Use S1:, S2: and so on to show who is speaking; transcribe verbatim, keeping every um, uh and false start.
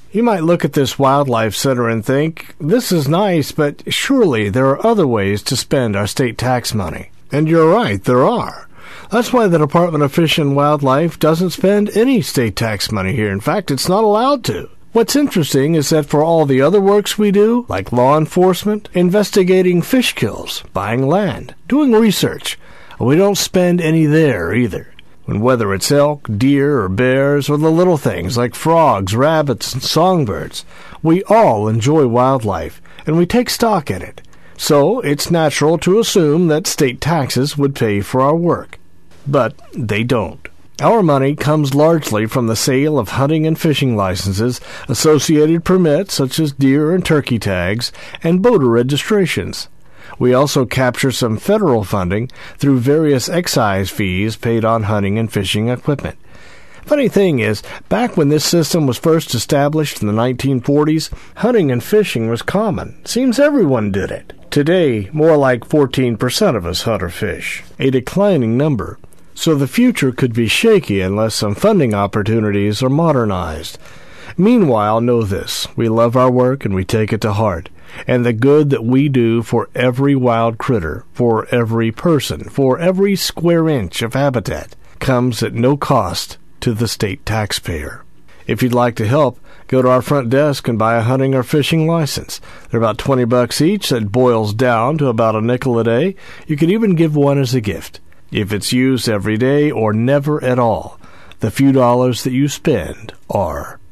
S1: You might look at this wildlife center and think, this is nice, but surely there are other ways to spend our state tax money. And you're right, there are. That's why the Department of Fish and Wildlife doesn't spend any state tax money here. In fact, it's not allowed to. What's interesting is that for all the other works we do, like law enforcement, investigating fish kills, buying land, doing research, we don't spend any there either. And whether it's elk, deer, or bears, or the little things like frogs, rabbits, and songbirds, we all enjoy wildlife, and we take stock in it. So it's natural to assume that state taxes would pay for our work. But they don't. Our money comes largely from the sale of hunting and fishing licenses, associated permits such as deer and turkey tags, and boater registrations. We also capture some federal funding through various excise fees paid on hunting and fishing equipment. Funny thing is, back when this system was first established in the nineteen forties, hunting and fishing was common. Seems everyone did it. Today, more like fourteen percent of us hunt or fish, a declining number. So the future could be shaky unless some funding opportunities are modernized. Meanwhile, know this, we love our work and we take it to heart. And the good that we do for every wild critter, for every person, for every square inch of habitat, comes at no cost to the state taxpayer. If you'd like to help, go to our front desk and buy a hunting or fishing license. They're about twenty bucks each. That boils down to about a nickel a day. You could even give one as a gift. If it's used every day or never at all, the few dollars that you spend are